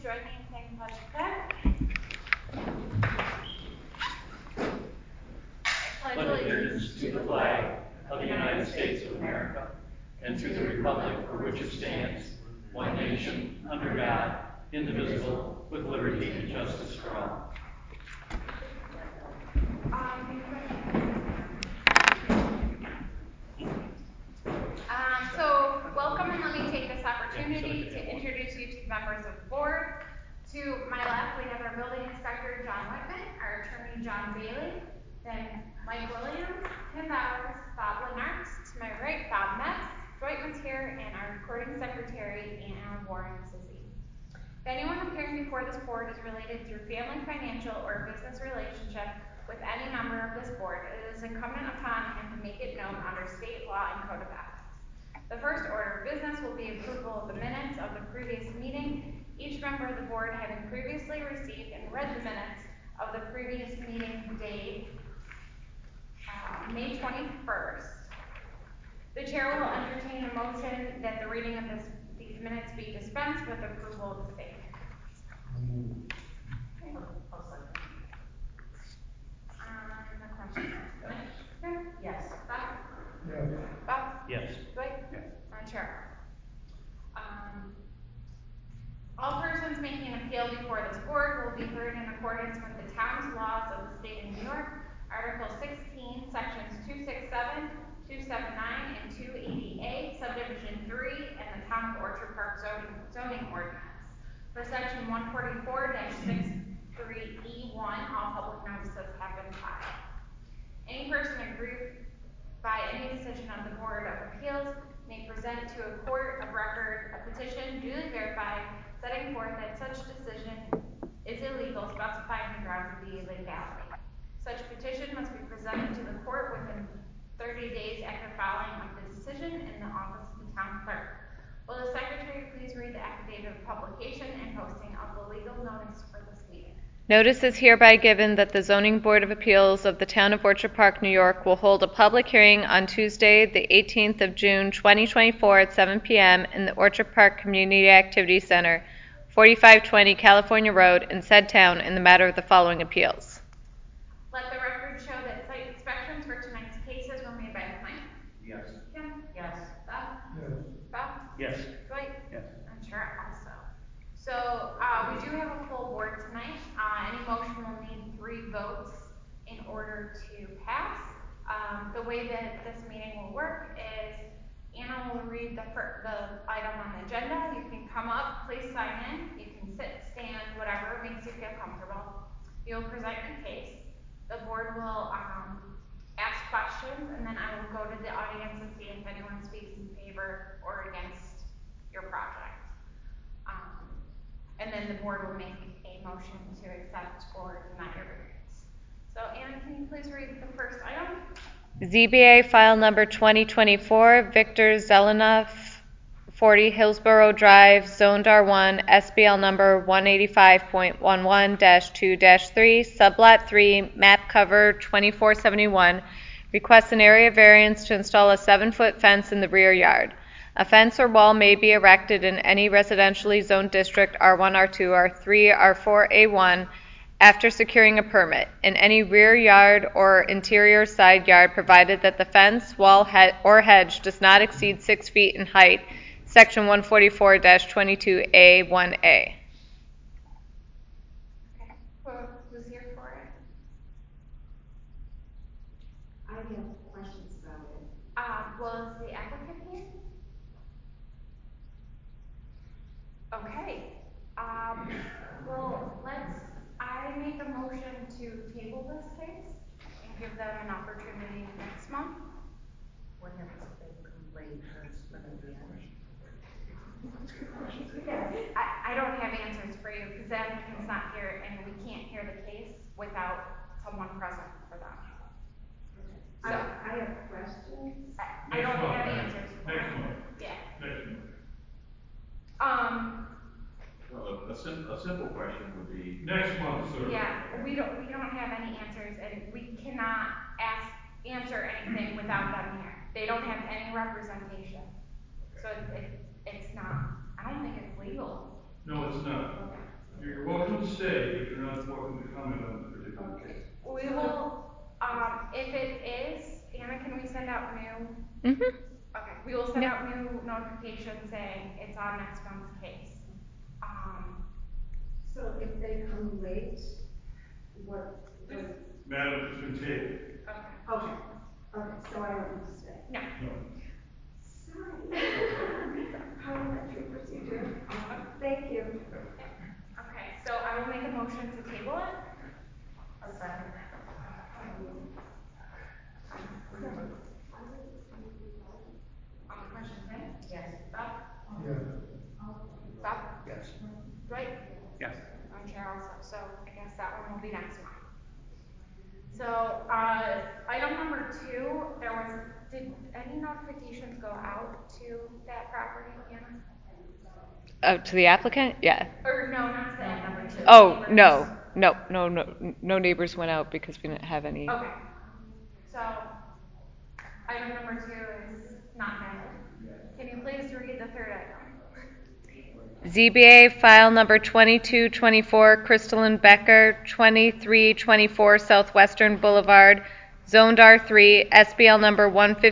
please join me in saying the pledge of prayer? I pledge allegiance to the flag of the United States of America and to the republic for which it stands, one nation, under God, indivisible, with liberty and justice for all. So welcome, and let me take this opportunity to introduce you to the members of the board. To my left, we have our building inspector, John Whitman, our attorney, John Bailey, then Mike Williams, Tim Bowers, Bob Lenart. To my right, Bob Metz, Dwight Matier, and our recording secretary, Anna Warren Sissy. If anyone appearing before this board is related through family, financial, or business relationship with any member of this board, it is incumbent upon him to make it known under state law and code of ethics. The first order of business will be approval of the minutes of the previous meeting. Each member of the board having previously received and read the minutes of the previous meeting date, May 21st. The chair will entertain a motion that the reading of these minutes be dispensed with approval of the same. The question. Yes. Bob? Yes. Bob? Yes. Dwight? Yes. Chair. All persons making an appeal before this board will be heard in accordance with the town's laws of the state of New York, Article 16, Sections 267, 279, and 280A, Subdivision 3, and the Town of Orchard Park zoning ordinance. For Section 144-63E1, all public notices have been filed. Any person aggrieved by any decision of the Board of Appeals may present to a court of record a petition duly verified setting forth that such decision is illegal, specifying the grounds of the illegality. Such petition must be presented to the court within 30 days after filing of the decision in the office of the town clerk. Will the secretary please read the affidavit of publication and posting of the legal notice for this meeting? Notice is hereby given that the Zoning Board of Appeals of the Town of Orchard Park, New York will hold a public hearing on Tuesday, the 18th of June, 2024 at 7 p.m. in the Orchard Park Community Activity Center, 4520 California Road in said town in the matter of the following appeals. Let the record show that site inspections for tonight's cases were made by Mike. Yes. Kim? Yes. Bob? Yes. Bob? Yes. Dwight? Yes. And Chair also. So we do have a full board tonight. Any motion will need 3 votes in order to pass. The way that this meeting will work is Anna will read the item on the agenda. You can come up, please sign in. You can sit, stand, whatever makes you feel comfortable. You'll present your case. The board will ask questions, and then I will go to the audience and see if anyone speaks in favor or against your project. And then the board will make a motion to accept or deny your variance. So, Anna, can you please read the first item? ZBA file number 2024, Victor Zelenov, 40 Hillsborough Drive, Zoned R1, SBL number 185.11-2-3, Sublot 3, map cover 2471, requests an area variance to install a 7-foot fence in the rear yard. A fence or wall may be erected in any residentially zoned district R1, R2, R3, R4, A1 after securing a permit in any rear yard or interior side yard provided that the fence, wall, or hedge does not exceed 6 feet in height, Section 144-22A1A. Okay. Who's here for it? I have questions about it. Well, is the applicant here? Okay. Well, I make a motion to table this case and give them an opportunity next month. What happens if they complain first when they I don't have answers for you because the applicant's not here and we can't hear the case without someone present for them. So, I have questions. I don't have answers for Next them. month. Yeah. Next month. Well, a simple question would be. Next month, sir. Yeah, we don't have any answers, and we cannot answer anything without them here. They don't have any representation, so it's not. I don't think it's legal. No, it's not. Okay. welcome to stay, but you're not welcome to comment on this particular case. We will, if it is, Anna, can we send out new? Mm-hmm. Okay, we will send Yeah. out new notifications saying it's on next month's case. So if they come late, what? Madam, it's been tabled. Okay. Okay, so I don't need to stay. No. No. Sorry. Parliamentary procedure. Thank you. Okay, so I will make a motion to table it. A second. Question, right? Yes. Bob? Yes. Bob? Yes. Dwight? Yes. I'm Chair also, so I guess that one will be next month. So, item number 2, did any notifications go out to that property, Anna? Oh, to the applicant? Yeah. Or no, not to the number applicant. 2. Oh, no neighbors went out because we didn't have any. Okay. So, item number 2 is not valid. Can you please read the third item? ZBA file number 2224, Crystalline Becker, 2324 Southwestern Boulevard, zoned R3, SBL number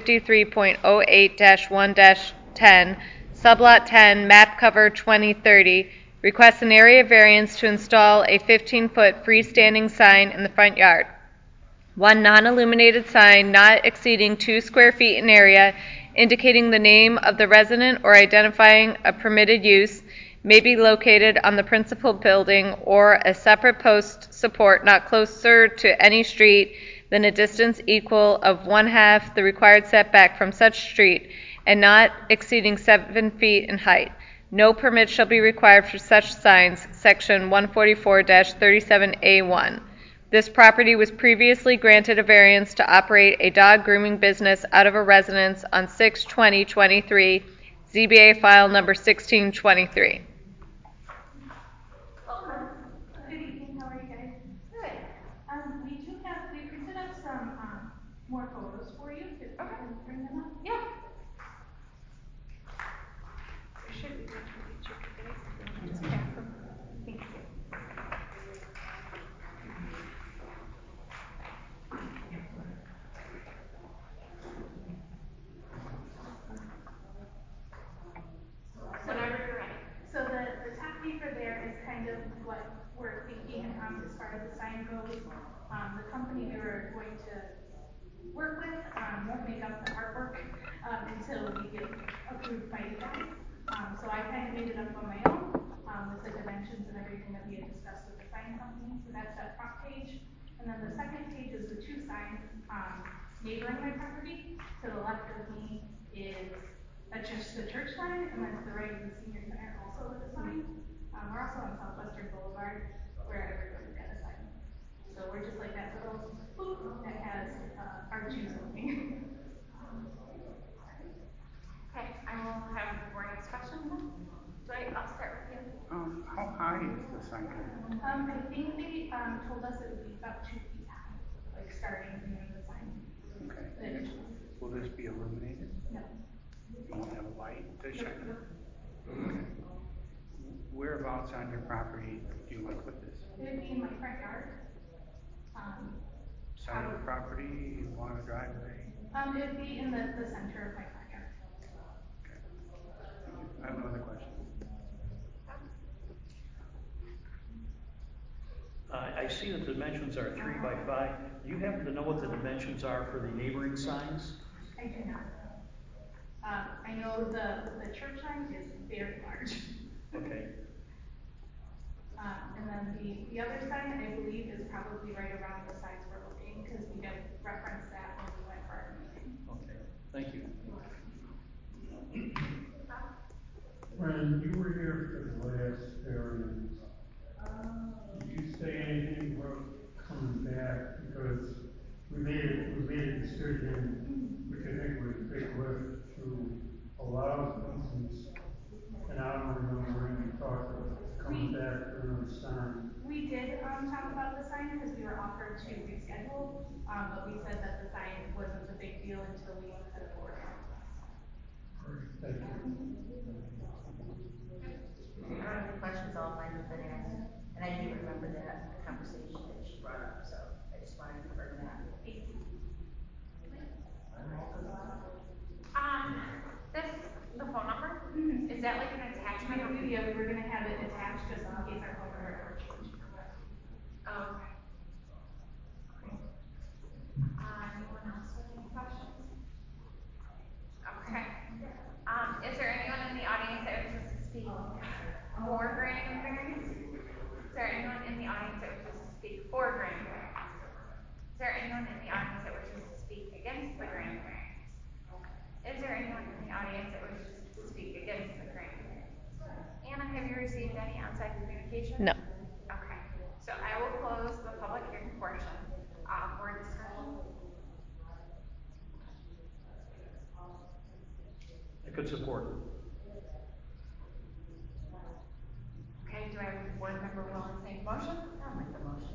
153.08-1-10, sublot 10, map cover 2030, requests an area variance to install a 15-foot freestanding sign in the front yard. One non-illuminated sign not exceeding 2 square feet in area, indicating the name of the resident or identifying a permitted use, may be located on the principal building or a separate post support not closer to any street than a distance equal of 1/2 the required setback from such street and not exceeding 7 feet in height. No permit shall be required for such signs, section 144-37A1. This property was previously granted a variance to operate a dog grooming business out of a residence on 6/20/23, ZBA file number 1623. Welcome. Good evening, how are you guys? Good. We printed up some, more photos for you, if you can bring them up. Yeah. Thank you. Whenever you're ready. So the top paper there is kind of what we're thinking, as far as the sign goes. The company we were going to work with, won't make up the artwork, until we get approved by you guys. So I kind of made it up on my own, with the dimensions and everything that we had discussed with the sign company. So that's that front page. And then the second page is the 2 signs, neighboring my property. To the left of me is just the church sign, and then to the right is the senior center also with a sign. We're also on Southwestern Boulevard, where everybody's got a sign. So we're just like that little boop that has R2 something. Okay, I will have the board ask questions then. Dwight, I'll start with you. How high is the sign? I think they told us it would be about 2 feet high, like starting near the sign. Okay. The initials. Will this be illuminated? No. You won't have a light to shine? Nope. Okay. Whereabouts on your property do you want to put this? It would be in my front yard. Side of the property, along the driveway? It would be in the center of my front yard. Okay. I have no other questions. I see that the dimensions are 3 by 5. Do you happen to know what the dimensions are for the neighboring signs? I do not. I know the church sign is very large. Okay. And then the other sign, I believe, is probably right around the size we're looking, because we did reference that when we went for our meeting. Okay. Thank you. When you were here for the last variance, did you say anything about coming back? Because we made a decision, which I think was a big lift, to allow easements. And I don't remember when you talked about coming back for another sign. We did talk about the sign because we were offered to reschedule, but we said that the sign wasn't a big deal until we had a board. Thank you. I don't have any questions, all mine have been answered. And I remember that, the conversation that she brought up, so I just wanted to confirm that. This, the phone number, is that like an attachment? Yeah, we were gonna have it attached just in case our phone number ever changed. Oh, okay. Anyone else with any questions? Okay. Is there anyone in the audience that wishes to speak for granting of variance? Is there anyone in the audience that wishes to speak for granting of variance? Is there anyone in the audience that wishes to speak against the granting of variance? Is there anyone in the audience that wishes to speak against the granting of variance? Anna, have you received any outside communication? No. Okay. So I will close the public hearing portion for discussion. I could support. Okay, do I have board member willing to make a motion? I'll make the motion.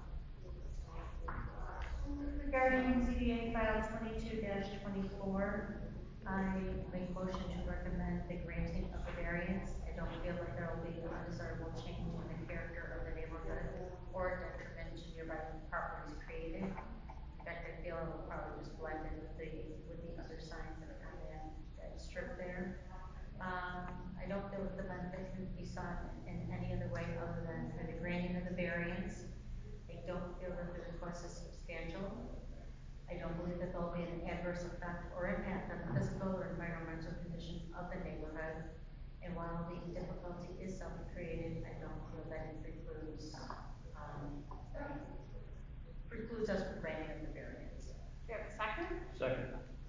Regarding ZBA file 22-24, I make motion to recommend the granting of the variance. I don't feel like there will be an undesirable change in the character of the neighborhood or detriment to nearby properties created. In fact, I feel it will probably just blend in with the other signs that are on that strip there. I don't feel that the benefit can be sought in any other way other than through the granting of the variance. I don't feel that the request is substantial. I don't believe that there'll be an adverse effect or impact on the physical or environmental conditions of the neighborhood. And while the difficulty is self-created, I don't feel that it precludes us from granting of the variance. Do you have a second? Second.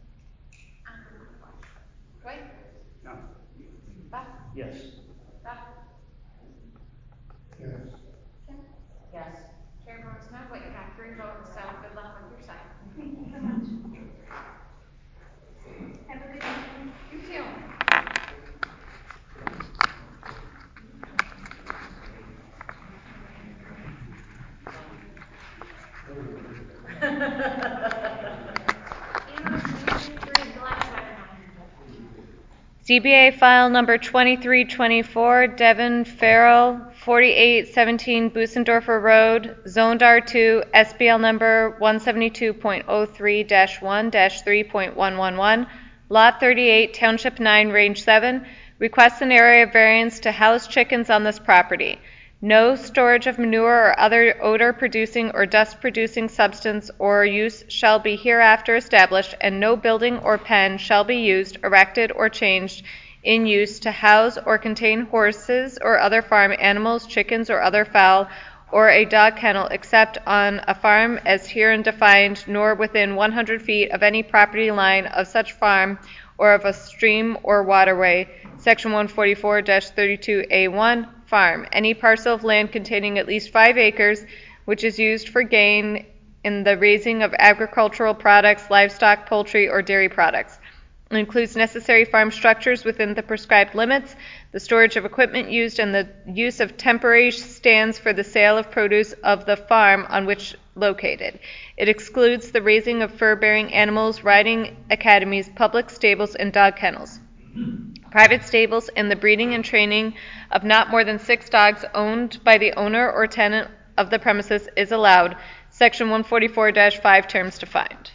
Dwight? No. Beth? Yes. Beth? Yes. Kim? Yes. Chair votes no, but you have 3 votes, so good luck with your second. Thank you so much. Have a good evening. You too. ZBA file number 2324, Devin Farrell, 4817 Busendorfer Road, zoned R2, SBL number 172.03-1-3.111, Lot 38, Township 9, Range 7, requests an area variance to house chickens on this property. No storage of manure or other odor-producing or dust-producing substance or use shall be hereafter established, and no building or pen shall be used, erected, or changed in use to house or contain horses or other farm animals, chickens, or other fowl, or a dog kennel, except on a farm as herein defined, nor within 100 feet of any property line of such farm or of a stream or waterway. Section 144-32A1, farm. Any parcel of land containing at least 5 acres, which is used for gain in the raising of agricultural products, livestock, poultry, or dairy products. It includes necessary farm structures within the prescribed limits, the storage of equipment used, and the use of temporary stands for the sale of produce of the farm on which located. It excludes the raising of fur-bearing animals, riding academies, public stables, and dog kennels. Private stables and the breeding and training of not more than 6 dogs owned by the owner or tenant of the premises is allowed. Section 144-5, terms defined.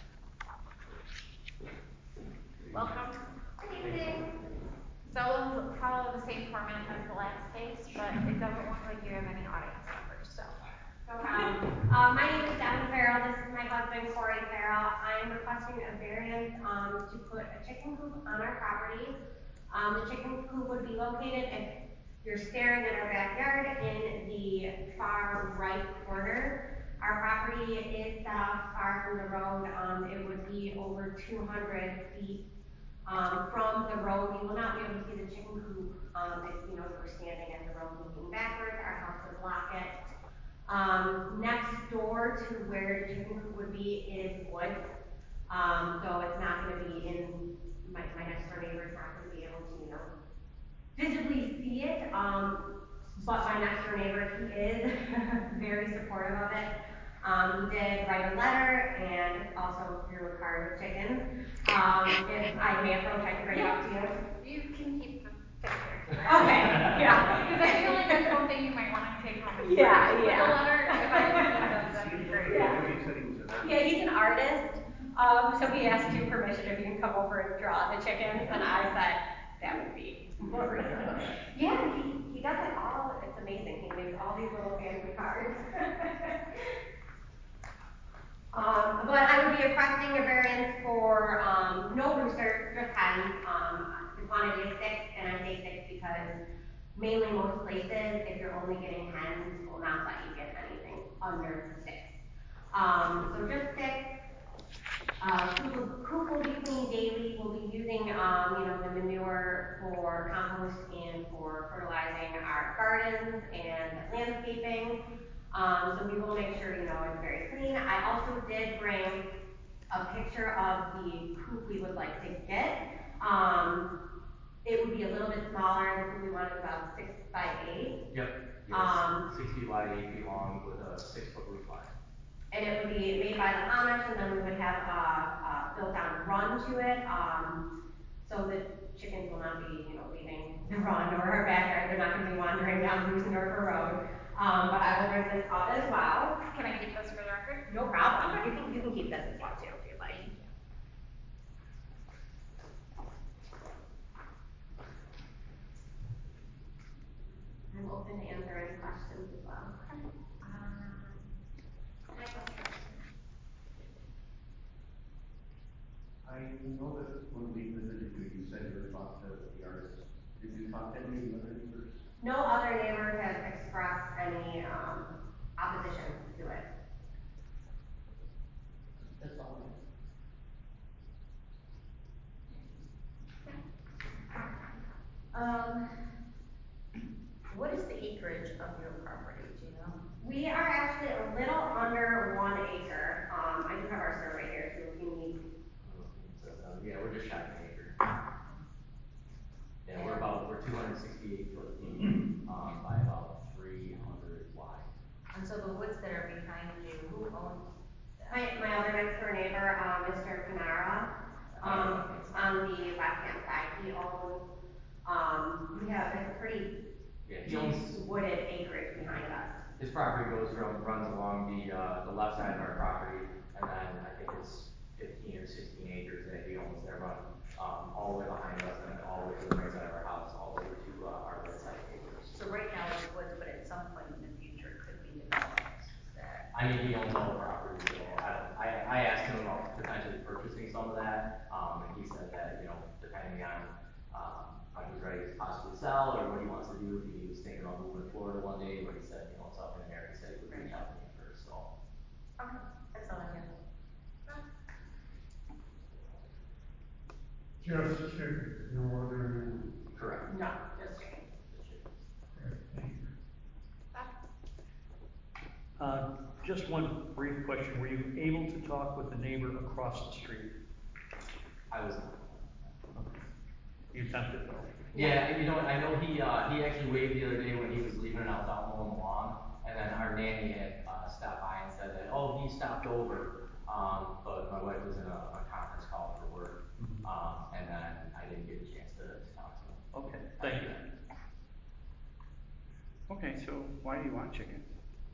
Welcome. Good evening. So we'll follow the same format as the last case, but it doesn't look like you have any audience members, so. No problem. My name is Devin Farrell. This is my husband, Corey Farrell. I'm requesting a variance to put a chicken coop on our property. The chicken coop would be located, if you're staring at our backyard, in the far right corner. Our property is set off far from the road. It would be over 200 feet from the road. You will not be able to see the chicken coop if you were standing at the road looking backwards. Our house would block it. Next door to where the chicken coop would be is woods. So it's not going to be in, my next door neighbor is not going to be able to, visibly see it. But my next door neighbor, he is very supportive of it. He did write a letter and also threw a card with chickens. If I may approach, I can bring it up to you. You can keep the picture. Okay, yeah. Because I feel like that's one thing you might want to take home Yeah, With yeah. the letter, if I can use them, that'd be great. Yeah. I know you said he was an artist. Yeah, he's an artist, so he asked you permission if he can come over and draw the chickens, and I said, that would be wonderful. Yeah, he does it all, it's amazing, he makes all these little fancy cards. But I would be requesting a variance for, no roosters, just hens, the quantity is 6, and I say 6 because mainly most places, if you're only getting hens, will not let you get anything under 6. So just 6. Coop will be cleaned daily. We'll be using, the manure for compost and for fertilizing our gardens and landscaping. So we will make sure, it's very clean. I also did bring a picture of the coop we would like to get. It would be a little bit smaller. The coop we wanted about 6 by 8. Yep. Yes. 6 feet wide, 8 feet long, with a 6-foot roof line. And it would be made by the Amish, and then we would have a built-down run to it, so the chickens will not be, leaving the run or our backyard. They're not going to be wandering down Roosendorfer Road. But I will bring this up as well. Can I keep this for the record? No problem. You can keep this as well too if you'd like. I'm open to answer any questions as well. I know that when we visited you, you said you were talking to the artist. Did you talk to any other neighbors? No other neighbors have expressed any opposition to it. That's all. What is the acreage of your property, do you know? We are actually a little under 1 acre. I do have our survey here, so if you need. Yeah, we're just shy of an acre. Yeah, we're 268 foot deep, by about 300 wide. And so the woods that are behind you, who owns that? My other next door neighbor, Mr. Panara, on the left-hand side, he owns, we have a pretty deep wooded acreage behind us. His property runs along the left side of our property, and then I think it's 15 or 16 acres that he owns that run all the way behind us, and then all the way to the right side of our house, all the way to our right side acres. So right now it's woods, but at some point in the future it could be developed. I mean, he owns all the property, so I asked him about potentially purchasing some of that, and he said that, depending on when he's ready to possibly sell or what he wants to do, if he was thinking about moving to Florida one day, but he said, it's up in the air. He said he would reach out to me first, so. Okay, that's all I have. Just chickens, no other animals. Correct. No, just chickens. Okay, thank you. Just one brief question. Were you able to talk with the neighbor across the street? I was not. Okay. You attempted though? Yeah, I know he actually waved the other day when he was leaving and I was out mowing the lawn, and then our nanny had stopped by and said that, oh, he stopped over, but my wife was in a conference call for work, and then I didn't get a chance to talk to him. Okay, thank you. Okay, so why do you want chickens?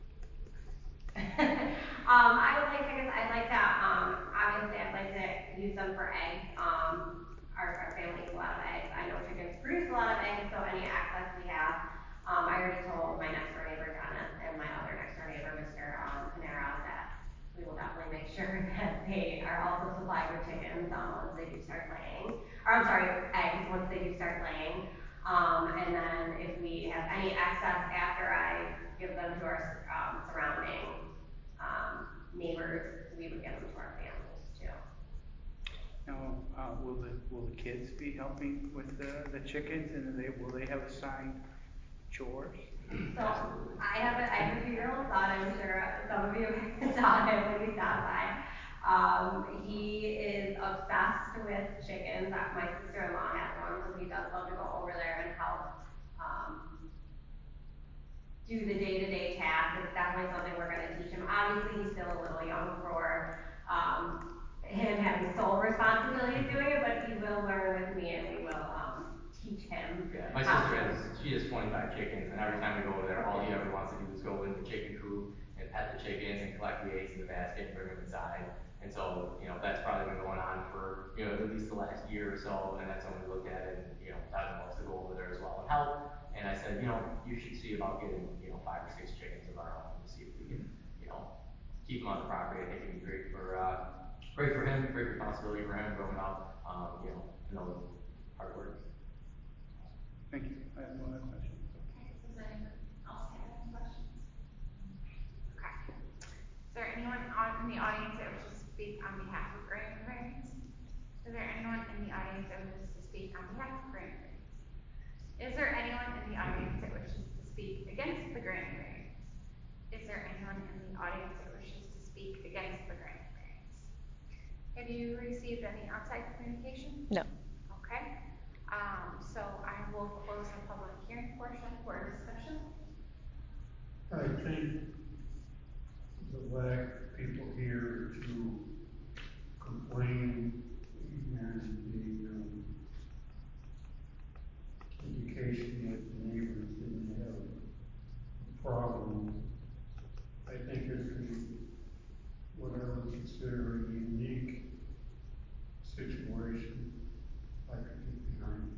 I would like chickens. I'd like to, obviously I'd like to use them for eggs. Our family eats a lot of eggs. I know chickens produce a lot of eggs, so any access we have. I already told my next door neighbor, Dennis, and my other next door neighbor, Mr. Panera, that we will definitely make sure that they are also supplied with chickens once they do start laying. Or I'm sorry, eggs once they do start laying. And then if we have any excess after I give them to our surrounding neighbors, we would give them to our families too. Now, will the kids be helping with the chickens, and will they have assigned chores? So I have a 2-year-old son. I'm sure some of you saw him when he stopped by. He is obsessed with chickens. My sister-in-law has one, so he does love to go over there and help do the day-to-day tasks. It's definitely something we're going to teach him. Obviously, he's still a little young for him having sole responsibility doing it, but he will learn with me, and we will teach him. Yeah, my sister has 25 chickens, and every time we go over there, all he ever wants to do is go So, that's probably been going on for, at least the last year or so, and that's when we looked at it, and, Donovan wants to go over there as well and help. And I said, you should see about getting, 5 or 6 chickens of our own to see if we can, keep them on the property. I think it'd be great for him, great responsibility for him growing up, know hard work. Thank you. I have no other questions. Okay, does anyone else have any questions? Okay. Is there anyone in the audience that wishes to speak on behalf of granting the variance? Is there anyone in the audience that wishes to speak on behalf of granting the variance? Is there anyone in the audience that wishes to speak against the granting variance? Is there anyone in the audience that wishes to speak against the granting variance? Have you received any outside communication? No. Okay. So I will close the public hearing portion for discussion. I think the lack of people here to complain and the indication that the neighbors didn't have a problem, I think is what I would consider a unique situation I could get behind.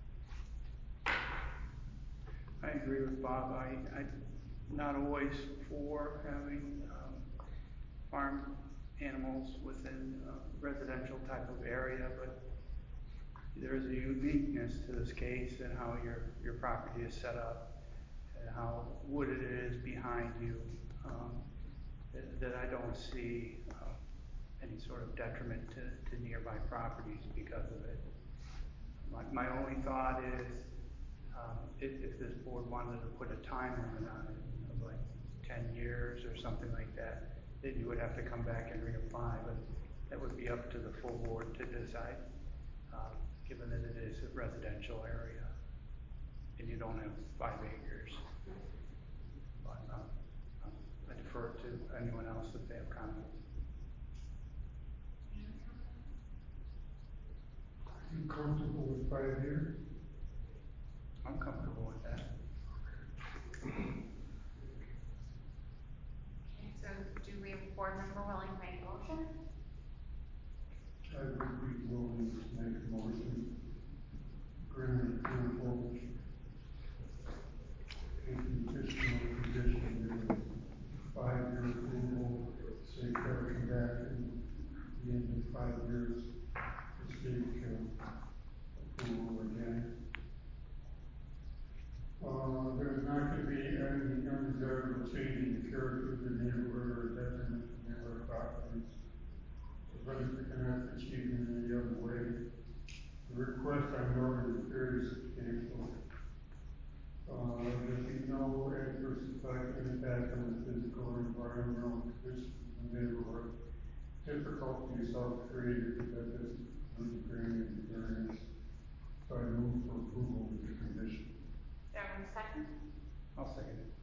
I agree with Bob. I'm not always for having farm animals within a residential type of area, but there is a uniqueness to this case and how your property is set up and how wooded it is behind you, that I don't see any sort of detriment to nearby properties because of it. My only thought is, if this board wanted to put a time limit on it of like 10 years or something like that, then you would have to come back and reapply, but that would be up to the full board to decide, given that it is a residential area and you don't have 5 acres. But I defer to anyone else if they have comments. Are you comfortable with 5 years? I'm comfortable with that. Okay, so do we have a board member willing to make a motion? I would be willing to make a motion, granting approval, with the additional condition that 5-year approval, say if they come back in the end of 5 years to seek approval again. There's not going to be any undesirable change in the character of the neighborhood or detriment to neighborhood properties. The benefit cannot be achieved in any other way. The request I noted is very substantial. There'll be no adverse impact on the physical or environmental conditions of the neighborhood. Difficulties self-created that doesn't include granting the variance. So I move for approval with the condition. Do I have a second? I'll second it.